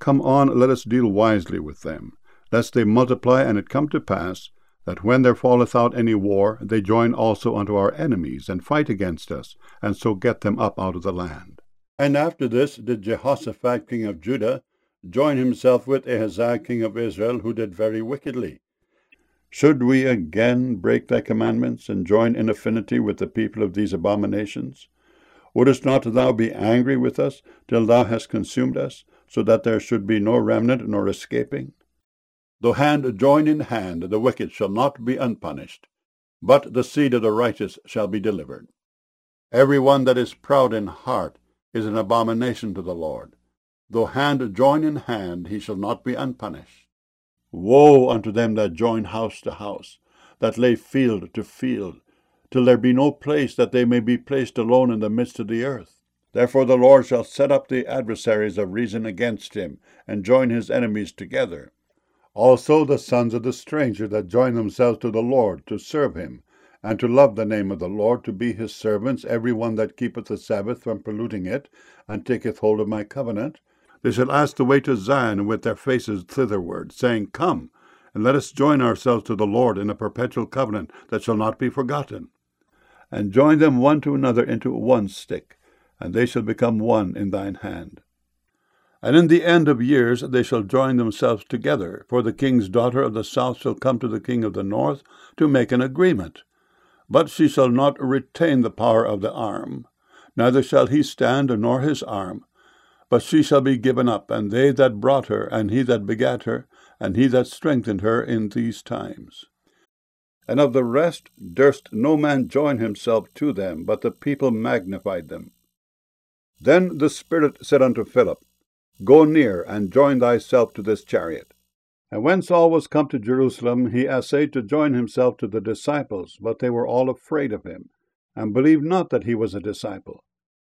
Come on, let us deal wisely with them, lest they multiply, and it come to pass, that when there falleth out any war, they join also unto our enemies, and fight against us, and so get them up out of the land. And after this did Jehoshaphat king of Judah join himself with Ahaziah king of Israel, who did very wickedly. Should we again break thy commandments, and join in affinity with the people of these abominations? Wouldest not thou be angry with us, till thou hast consumed us, so that there should be no remnant nor escaping? Though hand join in hand, the wicked shall not be unpunished, but the seed of the righteous shall be delivered. Every one that is proud in heart is an abomination to the Lord. Though hand join in hand, he shall not be unpunished. Woe unto them that join house to house, that lay field to field, till there be no place that they may be placed alone in the midst of the earth. Therefore the Lord shall set up the adversaries of reason against him, and join his enemies together. Also the sons of the stranger that join themselves to the Lord, to serve him, and to love the name of the Lord, to be his servants, every one that keepeth the Sabbath from polluting it, and taketh hold of my covenant, they shall ask the way to Zion with their faces thitherward, saying, Come, and let us join ourselves to the Lord in a perpetual covenant that shall not be forgotten. And join them one to another into one stick, and they shall become one in thine hand. And in the end of years they shall join themselves together, for the king's daughter of the south shall come to the king of the north to make an agreement. But she shall not retain the power of the arm, neither shall he stand nor his arm, but she shall be given up, and they that brought her, and he that begat her, and he that strengthened her in these times. And of the rest durst no man join himself to them, but the people magnified them. Then the Spirit said unto Philip, Go near, and join thyself to this chariot. And when Saul was come to Jerusalem, he essayed to join himself to the disciples, but they were all afraid of him, and believed not that he was a disciple.